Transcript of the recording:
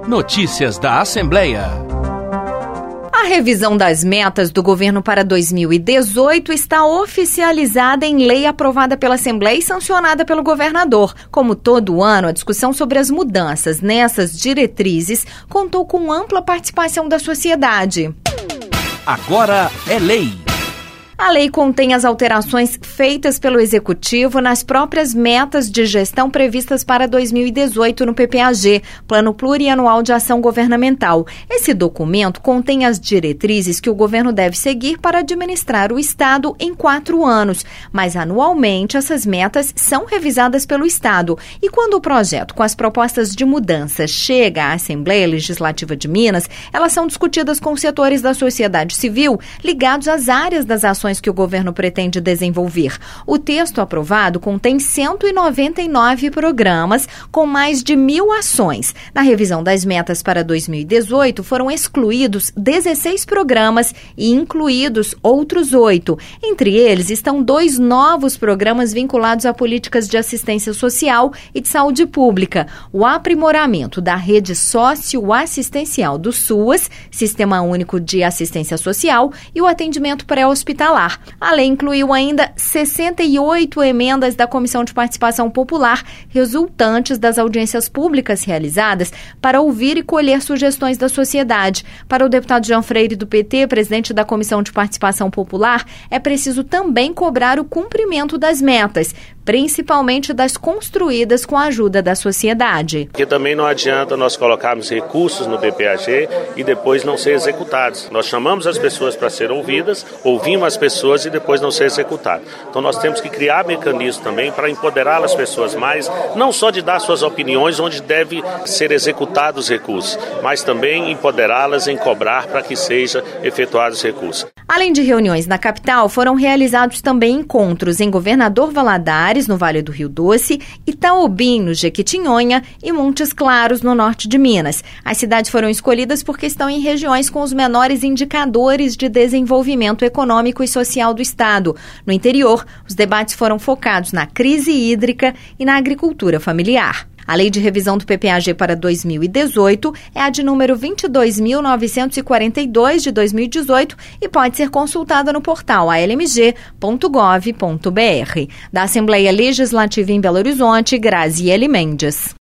Notícias da Assembleia. A revisão das metas do governo para 2018 está oficializada em lei aprovada pela Assembleia e sancionada pelo governador. Como todo ano, a discussão sobre as mudanças nessas diretrizes contou com ampla participação da sociedade. Agora é lei. A lei contém as alterações feitas pelo Executivo nas próprias metas de gestão previstas para 2018 no PPAG, Plano Plurianual de Ação Governamental. Esse documento contém as diretrizes que o governo deve seguir para administrar o Estado em 4 anos, mas anualmente essas metas são revisadas pelo Estado. E quando o projeto com as propostas de mudança chega à Assembleia Legislativa de Minas, elas são discutidas com setores da sociedade civil ligados às áreas das ações que o governo pretende desenvolver. O texto aprovado contém 199 programas com mais de 1.000 ações. Na revisão das metas para 2018, foram excluídos 16 programas e incluídos outros 8. Entre eles estão 2 novos programas vinculados a políticas de assistência social e de saúde pública: o aprimoramento da rede socioassistencial do SUAS, Sistema Único de Assistência Social, e o atendimento pré-hospitalar. A lei incluiu ainda 68 emendas da Comissão de Participação Popular, resultantes das audiências públicas realizadas para ouvir e colher sugestões da sociedade. Para o deputado Jean Freire, do PT, presidente da Comissão de Participação Popular, é preciso também cobrar o cumprimento das metas, principalmente das construídas com a ajuda da sociedade. Porque também não adianta nós colocarmos recursos no PPAG e depois não ser executados. Nós chamamos as pessoas para ser ouvidas, ouvimos as pessoas e depois não ser executado. Então nós temos que criar mecanismos também para empoderar as pessoas mais, não só de dar suas opiniões onde deve ser executados os recursos, mas também empoderá-las em cobrar para que seja efetuados os recursos. Além de reuniões na capital, foram realizados também encontros em Governador Valadares, no Vale do Rio Doce, Itaobim, no Jequitinhonha, e Montes Claros, no norte de Minas. As cidades foram escolhidas porque estão em regiões com os menores indicadores de desenvolvimento econômico e social do Estado. No interior, os debates foram focados na crise hídrica e na agricultura familiar. A lei de revisão do PPAG para 2018 é a de número 22.942 de 2018 e pode ser consultada no portal almg.gov.br. Da Assembleia Legislativa em Belo Horizonte, Graziele Mendes.